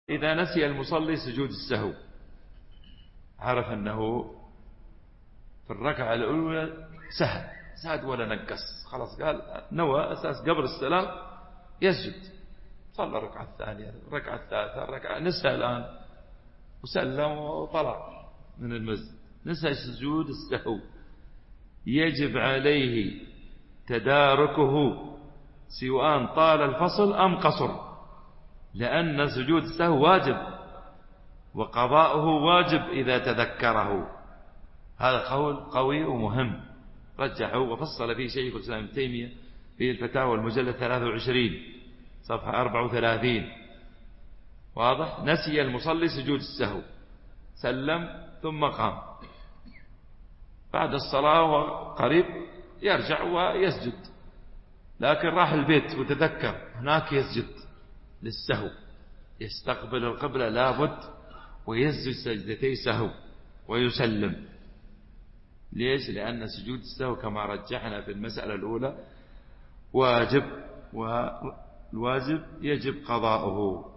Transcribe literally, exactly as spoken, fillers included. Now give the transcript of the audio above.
إذا نسي المصلي سجود السهو، عرف أنه في الركعة الأولى سهل زاد ولا نقص، خلاص قال نوى أساس قبل السلام يسجد، صلى الركعة الثانية الركعة الثالثة الركعة نسى الآن وسلم وطلع من المسجد، نسى سجود السهو، يجب عليه تداركه سواء طال الفصل أم قصر، لأن سجود السهو واجب وقضاؤه واجب إذا تذكره. هذا قول قوي ومهم رجحه وفصل فيه شيخ الإسلام ابن تيمية في الفتاوى المجلد ثلاثة وعشرين صفحة أربعة وثلاثين. واضح؟ نسي المصلي سجود السهو، سلم ثم قام بعد الصلاة وقريب يرجع ويسجد، لكن راح البيت وتذكر هناك يسجد للسهو، يستقبل القبلة لابد ويسجد سجدتي سهو ويسلم. ليش؟ لأن سجود السهو كما رجحنا في المسألة الأولى واجب، والواجب يجب قضاؤه.